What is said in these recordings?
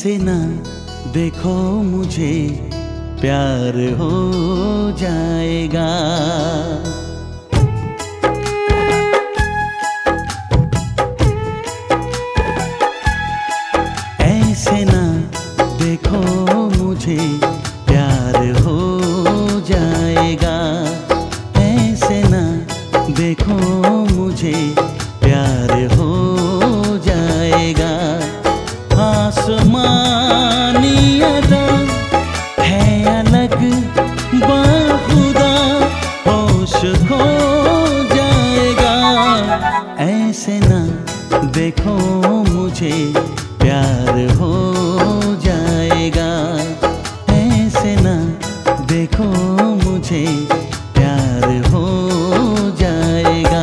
ऐसे ना देखो मुझे, प्यार हो जाएगा। ऐसे ना देखो मुझे, प्यार हो जाएगा। ऐसे ना देखो मुझे, प्यार हो जाएगा। आसमानी अदा है अलग बाखुदा, होश खो जाएगा। ऐसे ना देखो मुझे, प्यार हो जाएगा। ऐसे ना देखो मुझे, प्यार हो जाएगा।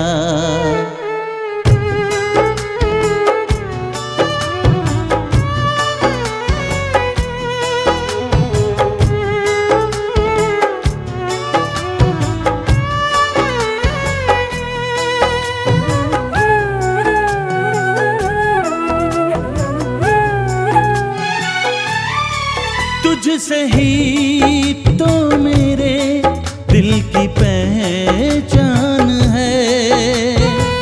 तुझसे ही तो मेरे दिल की पहचान है।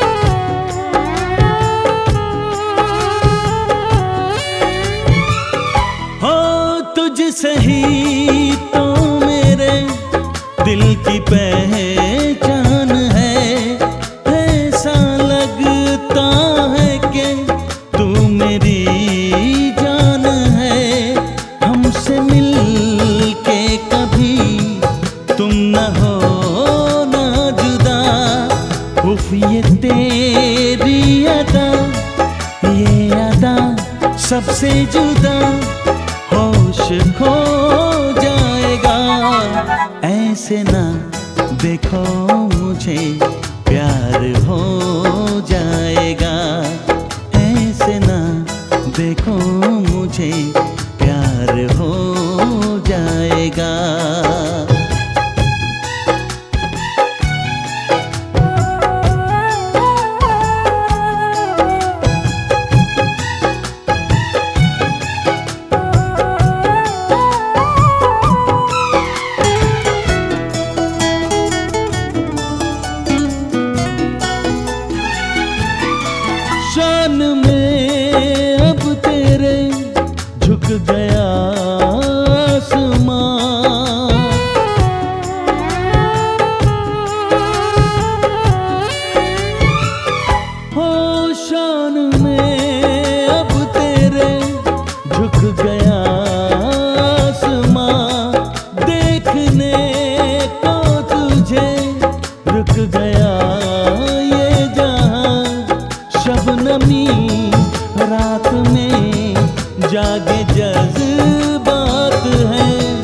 हो तुझसे ही तो मेरे दिल की पहचान है। ऐसा लगता है कि तू मेरी जान है। हमसे मिल के कभी तुम न हो ना जुदा। उफ ये तेरी अदा, ये अदा सबसे जुदा, होश खो जाएगा। ऐसे ना देखो मुझे, प्यार हो जाएगा। ऐसे ना देखो मुझे, प्यार हो जाएगा। शान में अब तेरे झुक गया आसमां। हो शान में अब तेरे झुक गया आसमां। देखने को तुझे रुक गया ये जहां। शबनमी रात में जागे जज्बात है।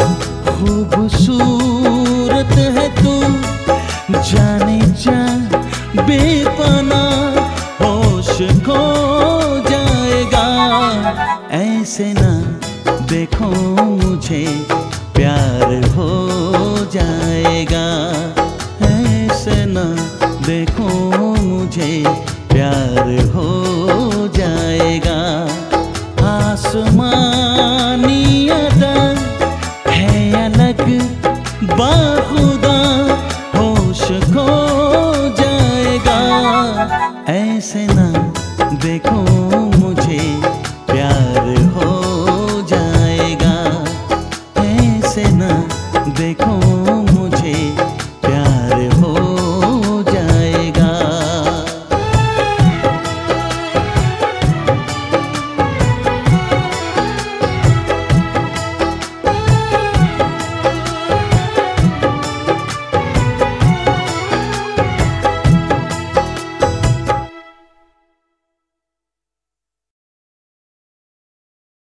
खूबसूरत है तू, जाने जा बेपना, होश खो जाएगा। ऐसे ना देखो मुझे, प्यार हो जाएगा। ऐसे ना देखो मुझे, प्यार हो जाएगा। आसमानी अदा है अलग बाखुदा, होश खो जाएगा। ऐसे ना देखो